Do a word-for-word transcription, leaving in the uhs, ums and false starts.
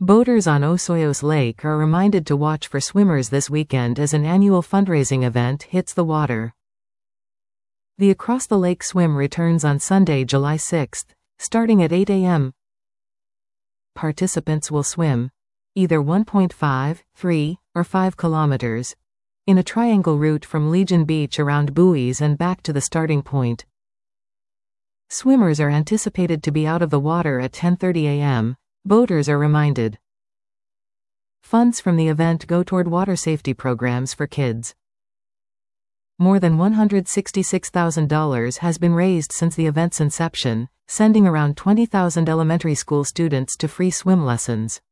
Boaters on Osoyoos Lake are reminded to watch for swimmers this weekend as an annual fundraising event hits the water. The Across the Lake Swim returns on Sunday, July sixth, starting at eight a m Participants will swim either one point five, three, or five kilometers in a triangle route from Legion Beach around buoys and back to the starting point. Swimmers are anticipated to be out of the water at ten thirty a m Boaters are reminded. Funds from the event go toward water safety programs for kids. More than one hundred sixty-six thousand dollars has been raised since the event's inception, sending around twenty thousand elementary school students to free swim lessons.